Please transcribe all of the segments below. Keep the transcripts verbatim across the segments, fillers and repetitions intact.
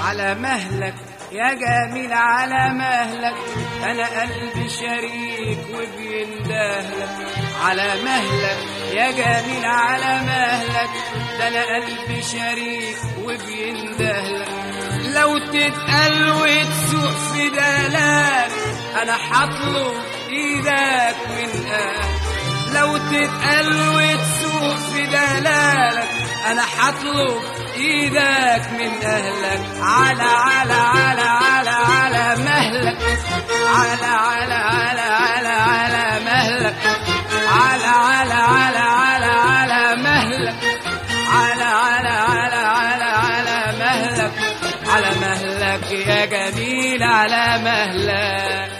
على مهلك يا جميل على مهلك، أنا قلبي شريك وبيندهلك. على مهلك يا جميل على مهلك، ده أنا قلبي شريك وبيندهلك. لو تتقل وتسوق في دلالك أنا حطلب إيدك من أهلك. لو تتقل وتسوق في دلالك أنا حطلب إيدك من أهلك. على على على على على مهلك، على على على على على مهلك، على على على على على مهلك، على على على على على مهلك، على مهلك يا جميل على مهلك.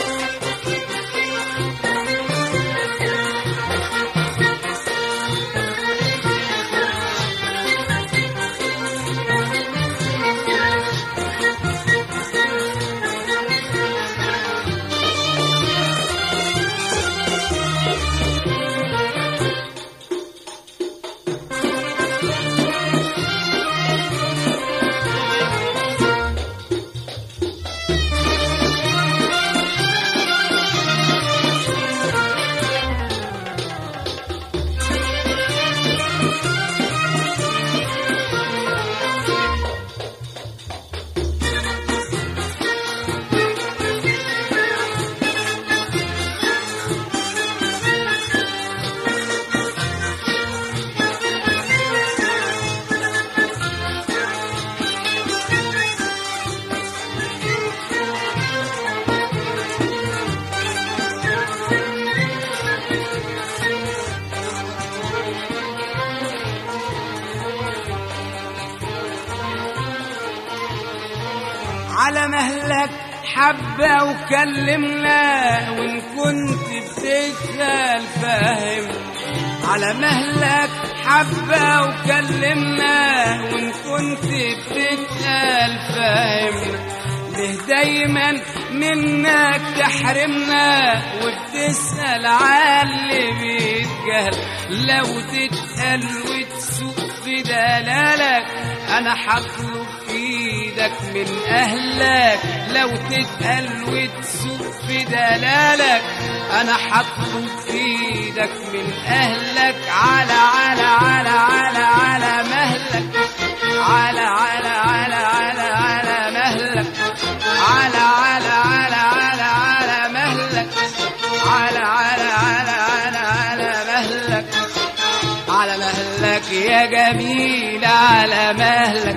على مهلك حبة وكلمنا وإن كنت بتسأل فاهم. على مهلك حبة وكلمنا وإن كنت بتسأل فاهم. ليه دايما منك تحرمنا وبتسأل عاللي بيتجهل. لو تتقل وتسوق في دلالك أنا حطلب إيدك من أهلك. لو تتقل وتسوق في دلالك أنا حطلب إيدك من أهلك. على على على على على مهلك، على على على على على مهلك، على على على على على مهلك، على على على على على مهلك، على مهلك يا جميل على مهلك.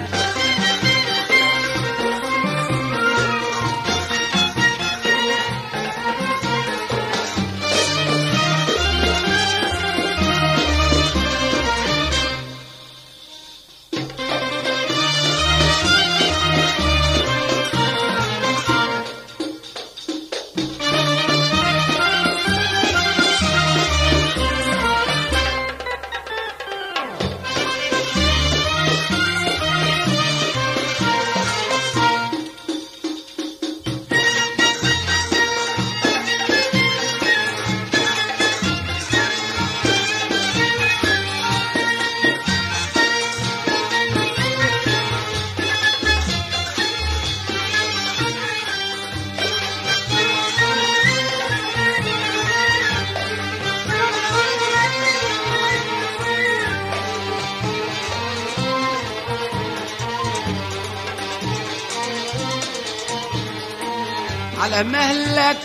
على مهلك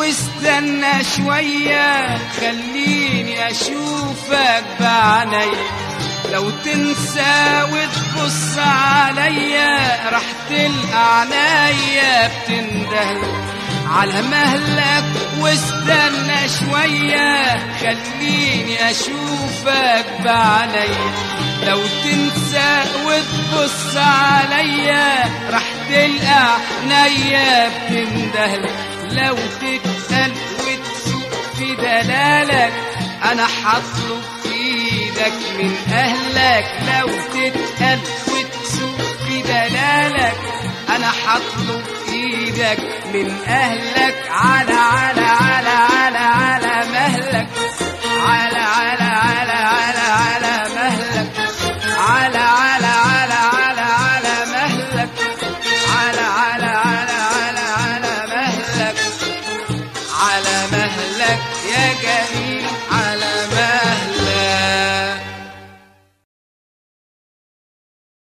واستنى شوية خليني أشوفك بعيني. لو تنسى وتبص عليا راح تلقى عينيا بتندهل. على مهلك واستنى شوية خليني أشوفك بعيني. لو تنسى وتبص عليا راح تلقى عينيا بتندهل. لو تتقل وتسوق في دلالك أنا حطلب إيدك من أهلك. لو تتقل وتسوق في دلالك أنا حطلب إيدك من أهلك. على على على على على مهلك، على على على على على مهلك، على على على على على مهلك، على مهلك يا جميل على